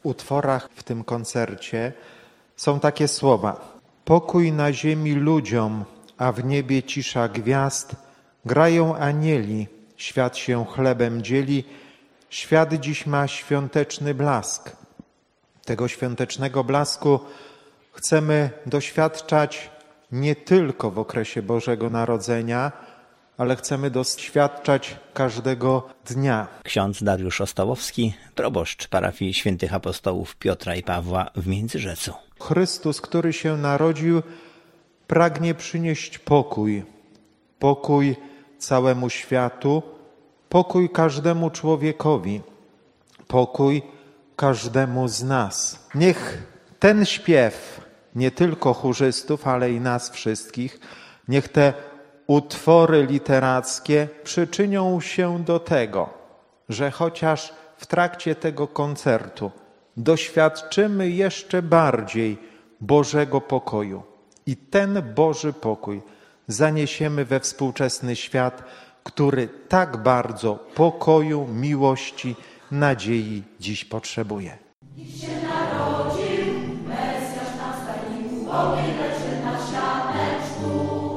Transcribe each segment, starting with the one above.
utworach w tym koncercie są takie słowa: pokój na ziemi ludziom, a w niebie cisza gwiazd, grają anieli, świat się chlebem dzieli, świat dziś ma świąteczny blask. Tego świątecznego blasku chcemy doświadczać nie tylko w okresie Bożego Narodzenia, ale chcemy doświadczać każdego dnia. Ksiądz Dariusz Ostołowski, proboszcz parafii świętych apostołów Piotra i Pawła w Międzyrzecu. Chrystus, który się narodził, pragnie przynieść pokój. Pokój całemu światu, pokój każdemu człowiekowi, pokój każdemu z nas. Niech ten śpiew nie tylko chórzystów, ale i nas wszystkich, niech te utwory literackie przyczynią się do tego, że chociaż w trakcie tego koncertu doświadczymy jeszcze bardziej Bożego pokoju. I ten Boży pokój zaniesiemy we współczesny świat, który tak bardzo pokoju, miłości, nadziei dziś potrzebuje. Niech się narodził Mesjasz nam stajniku, Bogiem leży na sianeczku.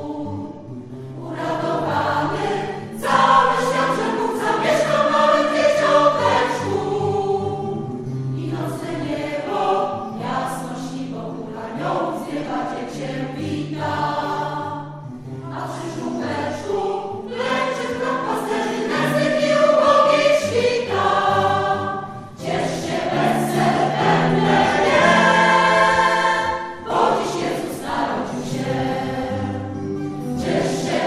Uradowany cały świat, że Bóg zamieszkał w małym dzieciąteczku. I nocne niebo, jasność i wokół aniołów z nieba Cię wita. A przy żółteczku leczy krok pasterzy, nędznych i ubogich świta. Ciesz się Betlejem, bo dziś Jezus narodził się. Ciesz się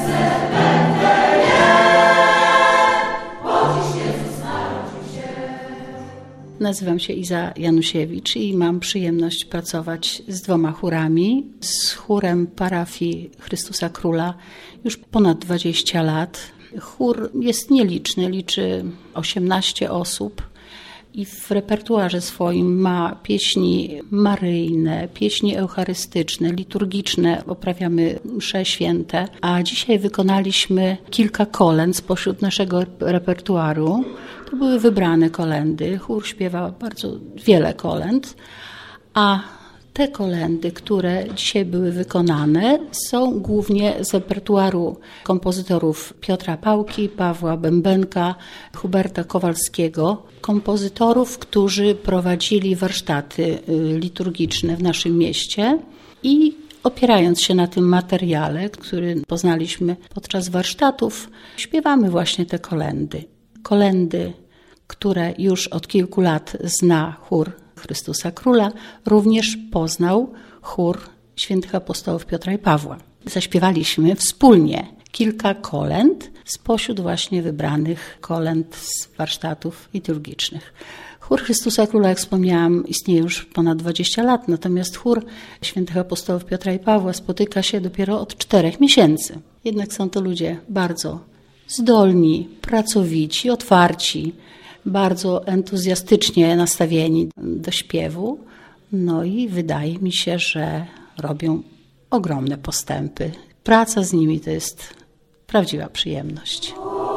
Betlejem, bo dziś Jezus narodził się. Nazywam się Iza Janusiewicz i mam przyjemność pracować z 2 chórami. Z chórem parafii Chrystusa Króla już ponad 20 lat. Chór jest nieliczny, liczy 18 osób i w repertuarze swoim ma pieśni maryjne, pieśni eucharystyczne, liturgiczne, oprawiamy msze święte, a dzisiaj wykonaliśmy kilka kolęd spośród naszego repertuaru. To były wybrane kolędy, chór śpiewa bardzo wiele kolęd, a te kolędy, które dzisiaj były wykonane, są głównie z repertuaru kompozytorów Piotra Pałki, Pawła Bębenka, Huberta Kowalskiego, kompozytorów, którzy prowadzili warsztaty liturgiczne w naszym mieście i opierając się na tym materiale, który poznaliśmy podczas warsztatów, śpiewamy właśnie te kolędy. Kolędy, które już od kilku lat zna chór Chrystusa Króla, również poznał chór świętych apostołów Piotra i Pawła. Zaśpiewaliśmy wspólnie kilka kolęd spośród właśnie wybranych kolęd z warsztatów liturgicznych. Chór Chrystusa Króla, jak wspomniałam, istnieje już ponad 20 lat, natomiast chór świętych apostołów Piotra i Pawła spotyka się dopiero od 4 miesięcy. Jednak są to ludzie bardzo zdolni, pracowici, otwarci, bardzo entuzjastycznie nastawieni do śpiewu. No i wydaje mi się, że robią ogromne postępy. Praca z nimi to jest prawdziwa przyjemność.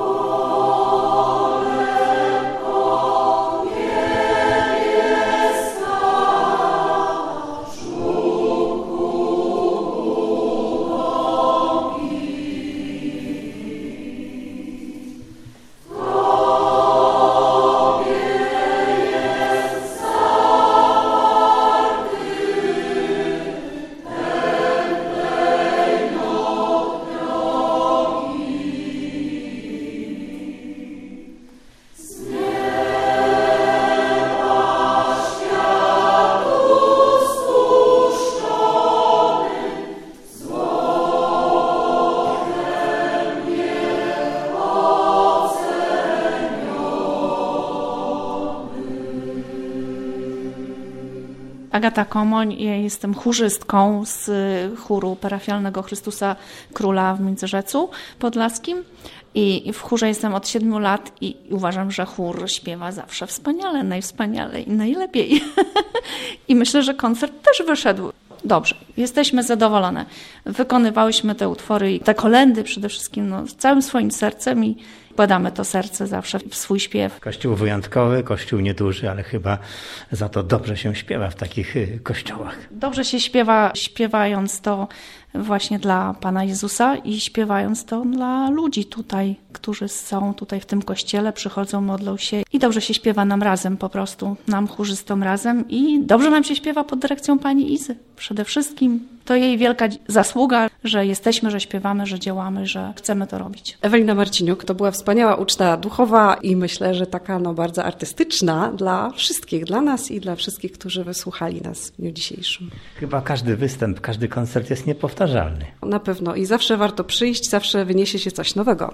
Agata Komoń, ja jestem chórzystką z chóru parafialnego Chrystusa Króla w Międzyrzecu Podlaskim i w chórze jestem od 7 lat i uważam, że chór śpiewa zawsze wspaniale, najwspanialej i najlepiej. I myślę, że koncert też wyszedł dobrze. Jesteśmy zadowolone. Wykonywałyśmy te utwory i te kolędy przede wszystkim z całym swoim sercem Wkładamy to serce zawsze w swój śpiew. Kościół wyjątkowy, kościół nieduży, ale chyba za to dobrze się śpiewa w takich kościołach. Dobrze się śpiewając to właśnie dla Pana Jezusa i śpiewając to dla ludzi tutaj, którzy są tutaj w tym kościele, przychodzą, modlą się i dobrze się śpiewa nam razem po prostu, nam chórzystom razem i dobrze nam się śpiewa pod dyrekcją Pani Izy. Przede wszystkim to jej wielka zasługa, że jesteśmy, że śpiewamy, że działamy, że chcemy to robić. Ewelina Marciniuk to była wspaniała uczta duchowa i myślę, że taka bardzo artystyczna dla wszystkich, dla nas i dla wszystkich, którzy wysłuchali nas w dniu dzisiejszym. Chyba każdy występ, każdy koncert jest niepowtarzalny. Na pewno i zawsze warto przyjść, zawsze wyniesie się coś nowego.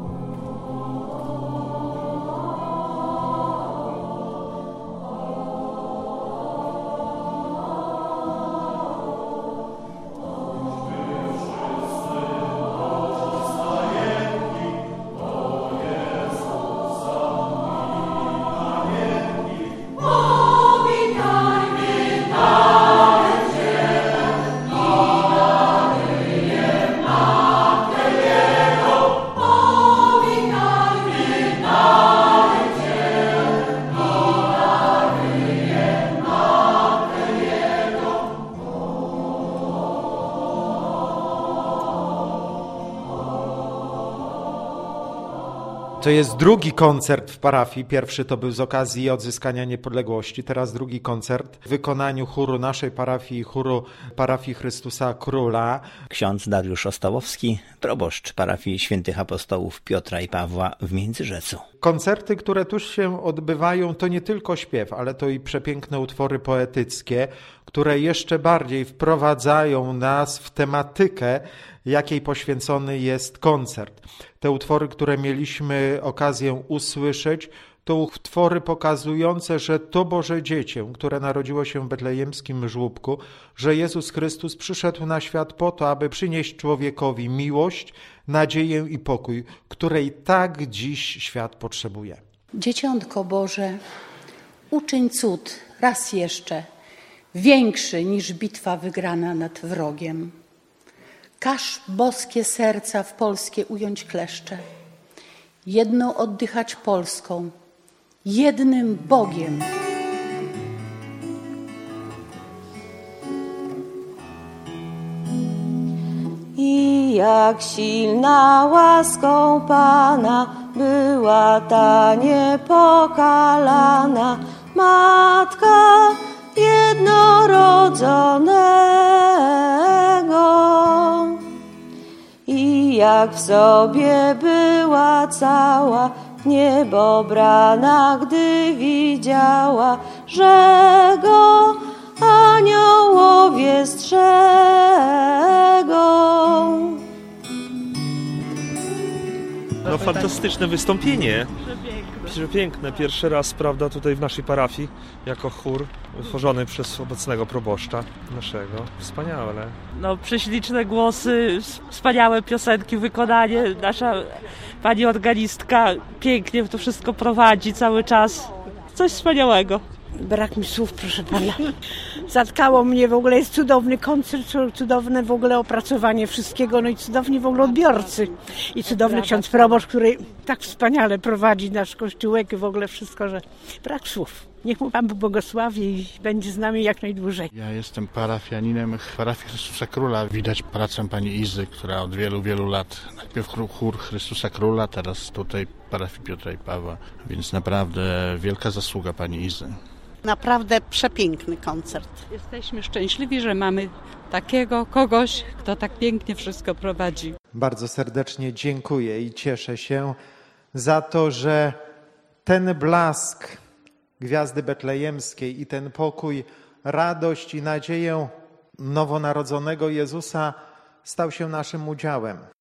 To jest drugi koncert w parafii. Pierwszy to był z okazji odzyskania niepodległości. Teraz drugi koncert w wykonaniu chóru naszej parafii, chóru parafii Chrystusa Króla. Ksiądz Dariusz Ostałowski, proboszcz parafii Świętych Apostołów Piotra i Pawła w Międzyrzecu. Koncerty, które tu się odbywają, to nie tylko śpiew, ale to i przepiękne utwory poetyckie, które jeszcze bardziej wprowadzają nas w tematykę, jakiej poświęcony jest koncert. Te utwory, które mieliśmy okazję usłyszeć, to utwory pokazujące, że to Boże Dziecię, które narodziło się w betlejemskim żłóbku, że Jezus Chrystus przyszedł na świat po to, aby przynieść człowiekowi miłość, nadzieję i pokój, której tak dziś świat potrzebuje. Dzieciątko Boże, uczyń cud raz jeszcze, większy niż bitwa wygrana nad wrogiem. Każ boskie serca w polskie ująć kleszcze, jedną oddychać Polską, jednym Bogiem. I jak silna łaską Pana była ta niepokalana Matka jednorodzonego. I jak w sobie była cała w niebo brana, gdy widziała, że go aniołowie strzegą. No fantastyczne wystąpienie. Przepiękne. Pierwszy raz, prawda, tutaj w naszej parafii jako chór utworzony przez obecnego proboszcza naszego. Wspaniale. No prześliczne głosy, wspaniałe piosenki, wykonanie. Nasza pani organistka pięknie to wszystko prowadzi cały czas. Coś wspaniałego. Brak mi słów, proszę pana. Zatkało mnie, w ogóle jest cudowny koncert, cudowne w ogóle opracowanie wszystkiego, no i cudowni w ogóle odbiorcy. I cudowny ksiądz proboszcz, który tak wspaniale prowadzi nasz kościółek i w ogóle wszystko, że brak słów. Niech mu Pan błogosławi i będzie z nami jak najdłużej. Ja jestem parafianinem parafii Chrystusa Króla. Widać pracę pani Izy, która od wielu, wielu lat, najpierw chór Chrystusa Króla, teraz tutaj parafii Piotra i Pawła, więc naprawdę wielka zasługa pani Izy. Naprawdę przepiękny koncert. Jesteśmy szczęśliwi, że mamy takiego kogoś, kto tak pięknie wszystko prowadzi. Bardzo serdecznie dziękuję i cieszę się za to, że ten blask Gwiazdy Betlejemskiej i ten pokój, radość i nadzieję nowonarodzonego Jezusa stał się naszym udziałem.